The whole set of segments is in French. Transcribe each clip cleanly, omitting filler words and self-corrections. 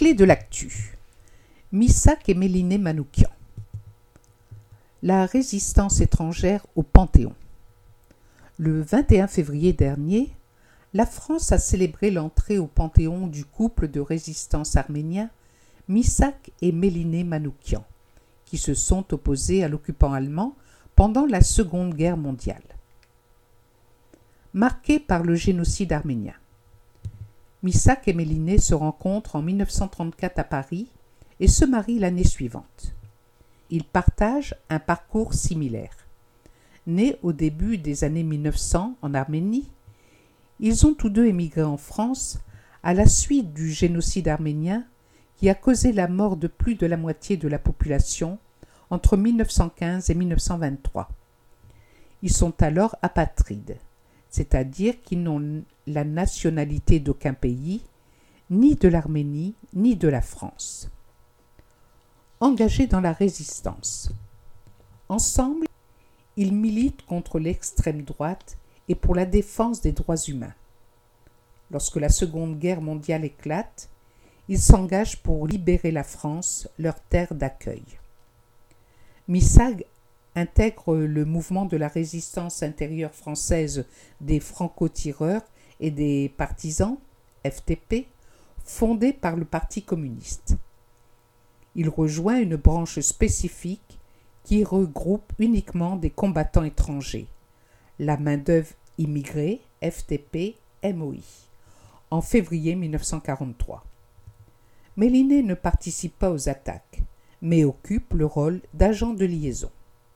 clés de l'actu. Missak et Méliné Manoukian. La résistance étrangère au Panthéon. Le 21 février dernier, la France a célébré l'entrée au Panthéon du couple de résistants arméniens Missak et Méliné Manoukian, qui se sont opposés à l'occupant allemand pendant la Seconde Guerre mondiale. Marqués par le génocide arménien, Missak et Méliné se rencontrent en 1934 à Paris et se marient l'année suivante. Ils partagent un parcours similaire. Nés au début des années 1900 en Arménie, ils ont tous deux émigré en France à la suite du génocide arménien qui a causé la mort de plus de la moitié de la population entre 1915 et 1923. Ils sont alors apatrides, c'est-à-dire qu'ils n'ont la nationalité d'aucun pays, ni de l'Arménie, ni de la France. Engagés dans la résistance. Ensemble, ils militent contre l'extrême droite et pour la défense des droits humains. Lorsque la Seconde Guerre mondiale éclate, ils s'engagent pour libérer la France, leur terre d'accueil. Missak intègre le mouvement de la résistance intérieure française des franco-tireurs et des partisans, FTP, fondé par le Parti communiste. Il rejoint une branche spécifique qui regroupe uniquement des combattants étrangers, la main-d'œuvre immigrée, FTP-MOI, en février 1943. Méliné ne participe pas aux attaques, mais occupe le rôle d'agent de liaison.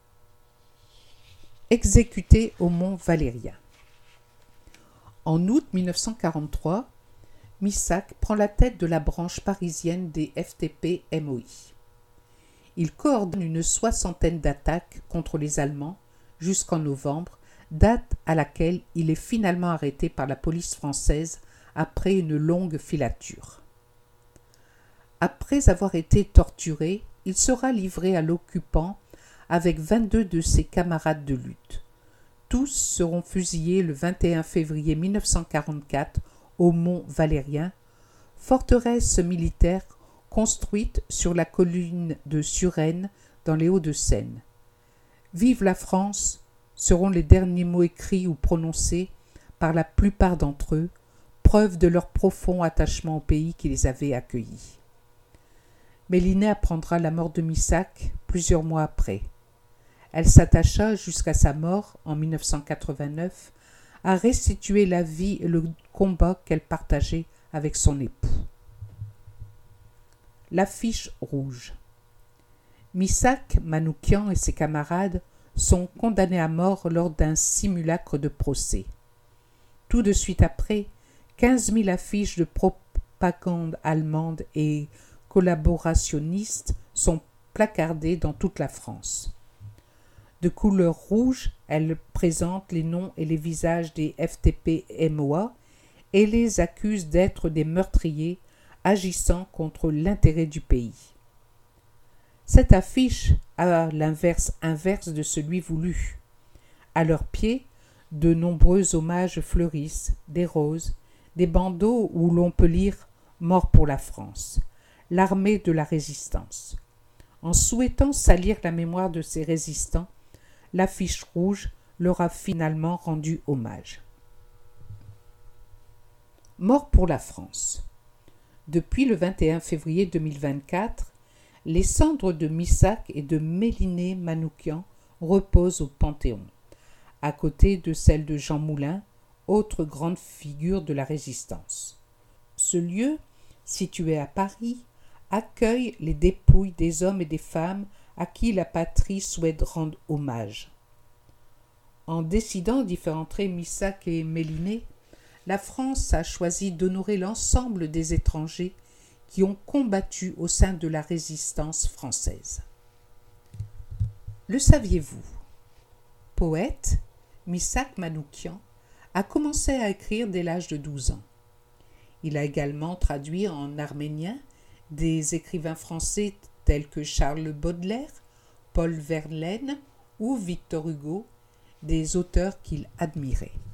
Exécuté au Mont Valérien. En août 1943, Missak prend la tête de la branche parisienne des FTP-MOI. Il coordonne une soixantaine d'attaques contre les Allemands jusqu'en novembre, date à laquelle il est finalement arrêté par la police française après une longue filature. Après avoir été torturé, il sera livré à l'occupant avec 22 de ses camarades de lutte. Tous seront fusillés le 21 février 1944 au Mont Valérien, forteresse militaire construite sur la colline de Suresnes dans les Hauts-de-Seine. « Vive la France » seront les derniers mots écrits ou prononcés par la plupart d'entre eux, preuve de leur profond attachement au pays qui les avait accueillis. Méliné apprendra la mort de Missak plusieurs mois après. Elle s'attacha jusqu'à sa mort en 1989 à restituer la vie et le combat qu'elle partageait avec son époux. L'affiche rouge. Missak Manoukian et ses camarades sont condamnés à mort lors d'un simulacre de procès. Tout de suite après, 15 000 affiches de propagande allemande et collaborationnistes sont placardées dans toute la France. De couleur rouge, elles présentent les noms et les visages des FTP-MOA et les accusent d'être des meurtriers agissant contre l'intérêt du pays. Cette affiche a l'inverse inverse de celui voulu. À leurs pieds, de nombreux hommages fleurissent, des roses, des bandeaux où l'on peut lire « Mort pour la France », l'armée de la résistance. En souhaitant salir la mémoire de ces résistants, l'affiche rouge leur a finalement rendu hommage. Mort pour la France. Depuis le 21 février 2024, les cendres de Missak et de Méliné Manoukian reposent au Panthéon, à côté de celles de Jean Moulin, autre grande figure de la résistance. Ce lieu, situé à Paris, accueille les dépouilles des hommes et des femmes à qui la patrie souhaite rendre hommage. En décidant d'y faire entrer Missak et Méliné, la France a choisi d'honorer l'ensemble des étrangers qui ont combattu au sein de la résistance française. Le saviez-vous? Poète, Missak Manoukian a commencé à écrire dès l'âge de 12 ans. Il a également traduit en arménien des écrivains français tels que Charles Baudelaire, Paul Verlaine ou Victor Hugo, des auteurs qu'il admirait.